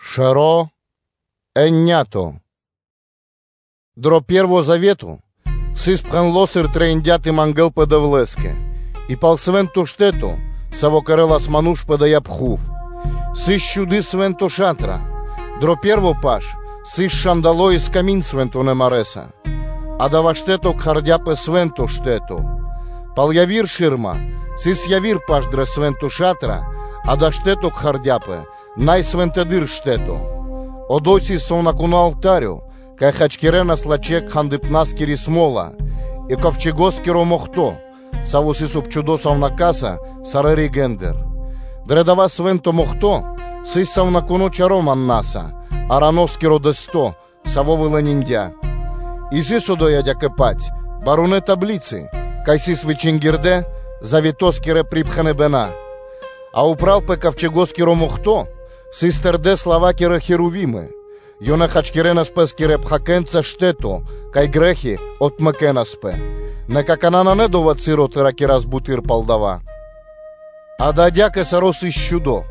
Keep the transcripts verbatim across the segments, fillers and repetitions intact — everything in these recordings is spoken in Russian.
Шаро еннято. Дро Первого Завету сис пханлосер трендяти мангел подавлеске, и пал свенто штето, саво карелас мануш подая пхув. Сис чуди свенто шатра, дро Перво паш, сис шандало из камин свенто немареса, а дава штето кхардяпе свенто штето. Пал явир ширма, сис явир паш дре свенто шатра, а да штето кхардяпе, най свентедир штето. Одоси сон на алтарю, кай хачкирена слачек хандипнаскири смола, и ковчегоскиро мохто, савуси субчудосов накаса, сарари гендер. Дредава свенто мохто, сисав на коно чароман наса, араноскиро десто, савовила ниндя. И сисодо ядя кепать, баруне таблицы, кай сис вичингирде, завитоскире припхане бена. А упрал пе ковчегоскиро мохто, систерде славакире херувимы, Йона хачкирена спескире пхакенца штето, кай грехи от мекена спе. Нека канана не дова цироти раки разбутир палдава. А да дяке сароси щудо.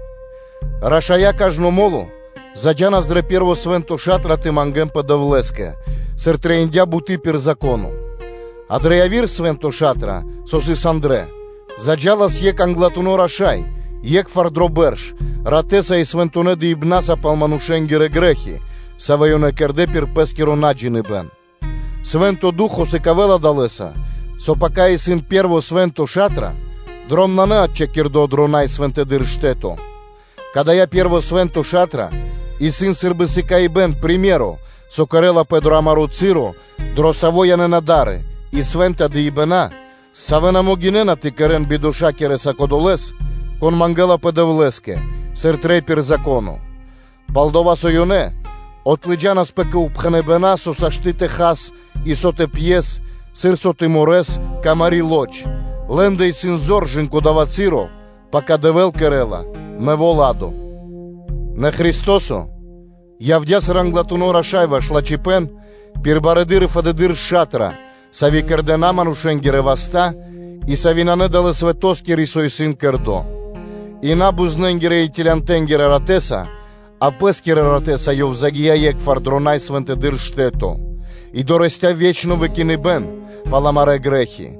Рашая кажно молу, заджана здре перво свенто шатра ти манген падавлеске, съртреиндя бути пир закону. А дреявир свенто шатра, соси сандре, заджала с ек англатуно рашай, ек фардроберш, ратеса и свентоне да ибнаса палманушенгире грехи, савайоне керде пир пескиро наджини бен. Свенто духо се кавела далеса, со пока и син перво свенто шатра, дрон на неатче кирдо дронай свентедир штето. Когда я перво свенто шатра, и син сирби сика и бен примеро, со карела педро амаро циро, дро савоя не надаре, и свента да ибена, савена могинена ти карен бидоша кереса кодолес, кон мангела педавлеске, съртрей пир закону. Палдова сойоне, отлиджана спека упхане бена со саштите хас и соте пьес, сир соте морес, камари лоч, ленда и синзор жинко дава циро, пака девел керела, мево ладо. На Христосо, явдя сранглатуно рашайва шлачипен, пирбаредир фадедир шатра, сави кердена манушенгире васта, и савинане дале светоскири сой син кердо. И набузненгире и тилянтенгире ратеса, а пескире ратеса йов загия ек фардронай свентедир штето, и дорестя вечно векини бен, паламаре грехи.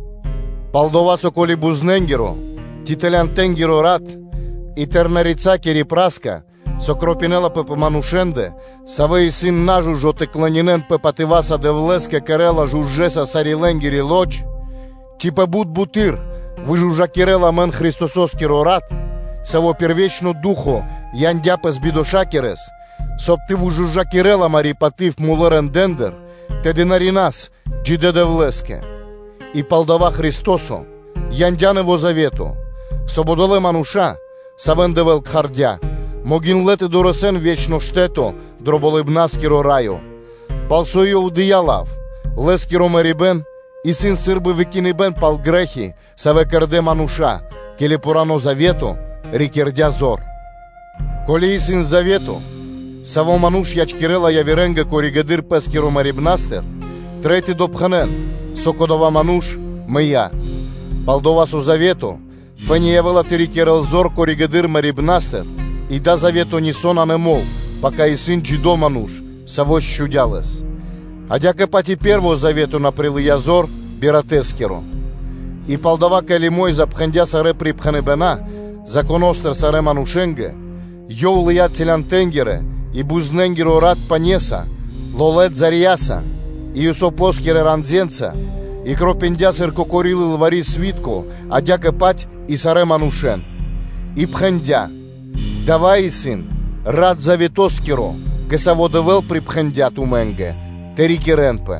Палдова соколи бузненгиро, тителянтенгиро рат, и тернарица кири праска, сокропинела пе манушенде, саве и син нажу жоте кланинен пе пативаса девлеске карела жужжеса сариленгири лоч, типа буд бутир, выжужа кирела мен христососкиро рат, саво первечно духо, яндяпес бидошакерес, соп ти выжужа кирела мари патив мулерен дендер, те динаринас, джиде девлеске. И палдава Христосо, яндянево завето, сободоле мануша, савен девел кхардя, могин лете доросен вечно штето, дроболебнаскиро райо. Палсойо удиялав, лескиро мерибен, и син сирби викинибен пал грехи, саве керде мануша, келе порано завето, рикердя зор. Коли и син завето, саво мануш ячкирела явиренга коригадир пескиро мерибнастер, трети допханен, сокодова мануш, мия. Палдова со завето, фаниевела терикерел зор коригадир мерибнастер, и да завето нисона не мол, пока и син джидо мануш, саво щудялес. А дяка пати перво завето наприл язор биратескеро. И палдава кали мой запхандя саре припхане бена, законостер саре манушенге, йоу лия телянтенгере, и бузненгеро рад панеса, лолет зарияса, и юсопоскере ранзенца, и кропендясер кокорил лвари свитко, а дяка пать и саре манушен. И пхандя, давай, син, рад заветоскеро, кесаво девел припхандя туменге, терикеренпе.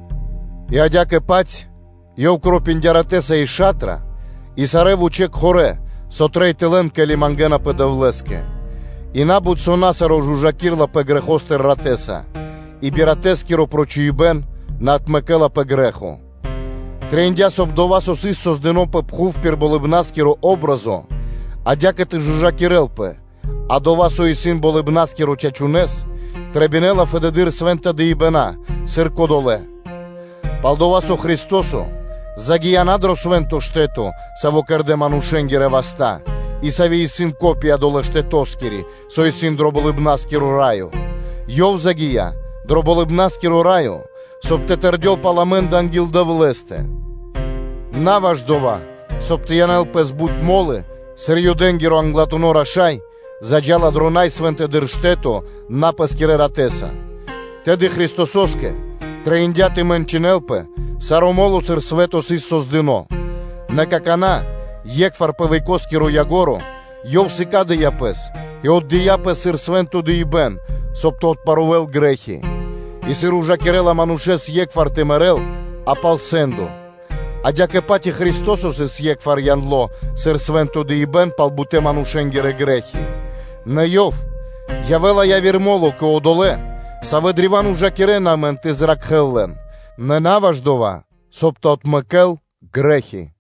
И адяке пать, йов кропендяратеса и шатра, и саре вучек хоре, сотрей телен кели мангена педавлеске. И набуд сонасаро жужакирла пе грехостер ратеса, и биратескиро прочуибен натмекела пе грехо. Трендя собдова сосис создено пе пхув пирболебнаскиро образо, а дякате жужакирелпе, а дова со и син болебнаскиро чачунес, требинела федедир свента да ибена, сирко доле. Палдова со Христосо, загиянадро свенто штето, саво керде манушенгире васта, и савий син копия долеште тоскери, сой син дроболыбнаскеру раю. Йов загия, дроболыбнаскеру раю, соп те тердел парламент ангел да влесте. На вождова, соп те янел пес будь моли, сырью денгеру англатуно рашай, заджала дронай свенте дырштето, напаскере ратеса. Теди Христососке, треиндяти менчинелпе, саромолу сыр светос из создино. Некакана, екфар певейкоскеру ягору, йов сикаде япес, и от дияпе сыр свенто диибен, соп то отпарувел грехи. И сыр ужа керела манушес екфар темерел, а палсенду. А дяке пати Христосос из екфар янло, сыр свенто диибен палбуте манушенгере грехи. На йов, явела я вермолу ко одоле, саведріван ужа керена мен ти зрак хеллен. Не наваждова, соп то отмекел грехи.